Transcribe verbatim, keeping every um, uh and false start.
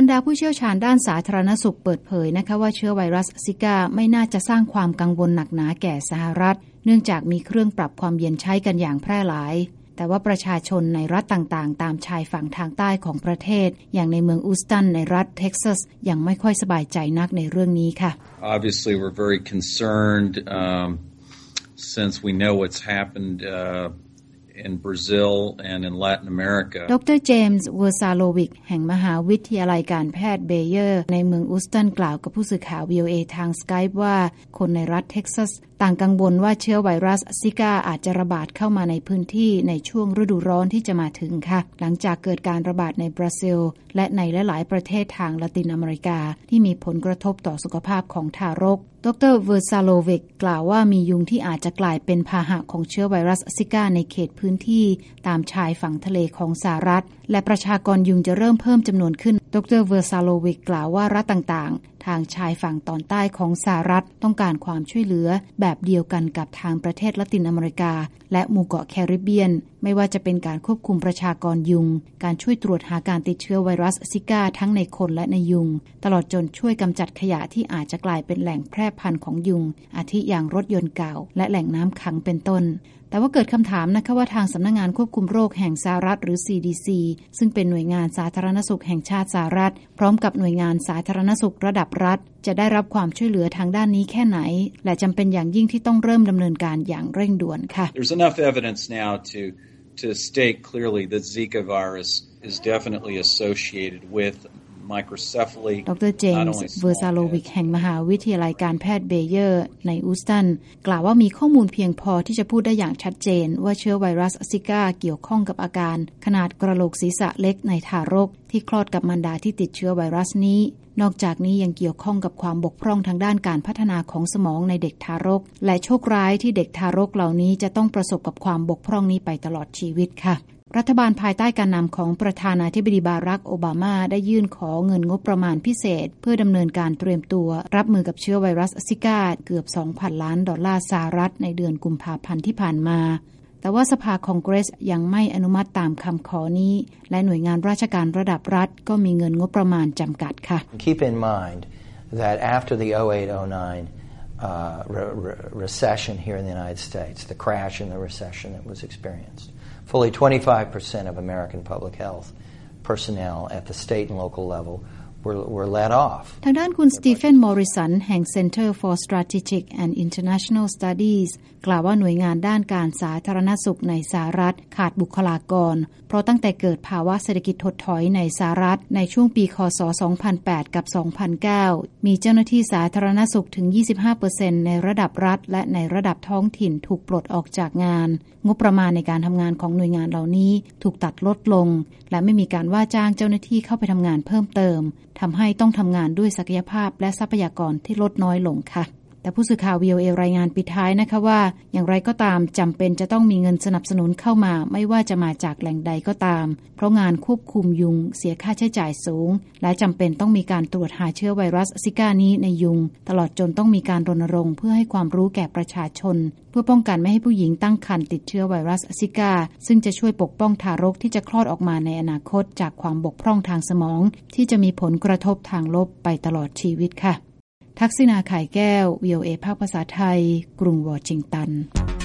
รดาผู้เชี่ยวชาญด้านสาธารณสุขเปิดเผยนะคะว่าเชื้อไวรัสซิก้าไม่น่าจะสร้างความกังวลหนักหนาแก่สหรัฐเนื่องจากมีเครื่องปรับความเย็นใช้กันอย่างแพร่หลายแต่ว่าประชาชนในรัฐต่างๆตามชายฝั่งทางใต้ของประเทศอย่างในเมืองอูสตันในรัฐเท็กซัสยังไม่ค่อยสบายใจนักในเรื่องนี้ค่ะ Obviously we're very concerned um, since we know what's happened uh, in Brazil and in Latin America ดรเจมส์เวอร์ซาโลวิกแห่งมหาวิทยาลัยการแพทย์เบเยอร์ในเมืองอูสตันกล่าวกับผู้สื่อข่าว วี โอ เอ ทาง Skype ว่าคนในรัฐเท็กซัสต่างกังวลว่าเชื้อไวรัสซิก้าอาจจะระบาดเข้ามาในพื้นที่ในช่วงฤดูร้อนที่จะมาถึงค่ะหลังจากเกิดการระบาดในบราซิลและในหลายๆประเทศทางละตินอเมริกาที่มีผลกระทบต่อสุขภาพของทารกดรเวอร์ซาโลวิกกล่าวว่ามียุงที่อาจจะกลายเป็นพาหะของเชื้อไวรัสซิก้าในเขตพื้นที่ตามชายฝั่งทะเลของสหรัฐและประชากรยุงจะเริ่มเพิ่มจำนวนขึ้นดรเวอร์ซาโลวิกกล่าวว่ารัฐต่างๆทางชายฝั่งตอนใต้ของสหรัฐต้องการความช่วยเหลือแบบเดียวกันกับทางประเทศละตินอเมริกาและหมู่เกาะแคริบเบียนไม่ว่าจะเป็นการควบคุมประชากรยุงการช่วยตรวจหาการติดเชื้อไวรัสซิก้าทั้งในคนและในยุงตลอดจนช่วยกำจัดขยะที่อาจจะกลายเป็นแหล่งแพร่พันธุ์ของยุงอาทิอย่างรถยนต์เก่าและแหล่งน้ำขังเป็นต้นแต่ว่าเกิดคำถามนะคะว่าทางสำนักงานควบคุมโรคแห่งสหรัฐหรือ ซี ดี ซี ซึ่งเป็นหน่วยงานสาธารณสุขแห่งชาติสหรัฐพร้อมกับหน่วยงานสาธารณสุขระดับรัฐจะได้รับความช่วยเหลือทางด้านนี้แค่ไหนและจำเป็นอย่างยิ่งที่ต้องเริ่มดำเนินการอย่างเร่งด่วนค่ะ There's enough evidence now to to state clearly that Zika virus is definitely associated with microcephaly ดรเจมส์เวอร์ซาโลวิกแห่งมหาวิทยาลัยการแพทย์เบเยอร์ในอูสตันกล่าวว่ามีข้อมูลเพียงพอที่จะพูดได้อย่างชัดเจนว่าเชื้อไวรัสซิก้าเกี่ยวข้องกับอาการขนาดกระโหลกศีรษะเล็กในทารกที่คลอดกับมารดาที่ติดเชื้อไวรัสนี้นอกจากนี้ยังเกี่ยวข้องกับความบกพร่องทางด้านการพัฒนาของสมองในเด็กทารกและโชคร้ายที่เด็กทารกเหล่านี้จะต้องประสบกับความบกพร่องนี้ไปตลอดชีวิตค่ะรัฐบาลภายใต้การนำของประธานาธิบดีบารักโอบามาได้ยื่นขอเงินงบประมาณพิเศษเพื่อดำเนินการเตรียมตัวรับมือกับเชื้อไวรัสซิก้าเกือบ สองพัน ล้านดอลลาร์สหรัฐในเดือนกุมภาพันธ์ที่ผ่านมาแต่ว่าสภาคองเกรสยังไม่อนุมัติตามคำขอนี้และหน่วยงานราชการระดับรัฐก็มีเงินงบประมาณจำกัดค่ะ Keep in mind that after the oh eight oh nine uh, re- re- recession here in the United States, the crash and the recession that was experienced, fully twenty-five percent of American public health personnel at the state and local level were, were let off. ทางด้านคุณสตีเฟนมอริสันแห่ง Center for Strategic and International Studies กล่าวว่าหน่วยงานด้านการสาธารณสุขในสหรัฐขาดบุคลากรเพราะตั้งแต่เกิดภาวะเศรษฐกิจถดถอยในสหรัฐในช่วงปีคศสองพันแปดกับสองพันเก้ามีเจ้าหน้าที่สาธารณสุขถึง ยี่สิบห้าเปอร์เซ็นต์ ในระดับรัฐและในระดับท้องถิ่นถูกปลดออกจากงานงบประมาณในการทำงานของหน่วยงานเหล่านี้ถูกตัดลดลงและไม่มีการว่าจ้างเจ้าหน้าที่เข้าไปทำงานเพิ่มเติมทำให้ต้องทำงานด้วยศักยภาพและทรัพยากรที่ลดน้อยลงค่ะแต่ผู้สื่อข่าว วี โอ เอ รายงานปิดท้ายนะคะว่าอย่างไรก็ตามจำเป็นจะต้องมีเงินสนับสนุนเข้ามาไม่ว่าจะมาจากแหล่งใดก็ตามเพราะงานควบคุมยุงเสียค่าใช้จ่ายสูงและจำเป็นต้องมีการตรวจหาเชื้อไวรัสซิก้านี้ในยุงตลอดจนต้องมีการรณรงค์เพื่อให้ความรู้แก่ประชาชนเพื่อป้องกันไม่ให้ผู้หญิงตั้งครรภ์ติดเชื้อไวรัสซิก้าซึ่งจะช่วยปกป้องทารกที่จะคลอดออกมาในอนาคตจากความบกพร่องทางสมองที่จะมีผลกระทบทางลบไปตลอดชีวิตค่ะทักษิณา ไข่แก้ว วี โอ เอ ภาคภาษาไทยกรุงวอชิงตัน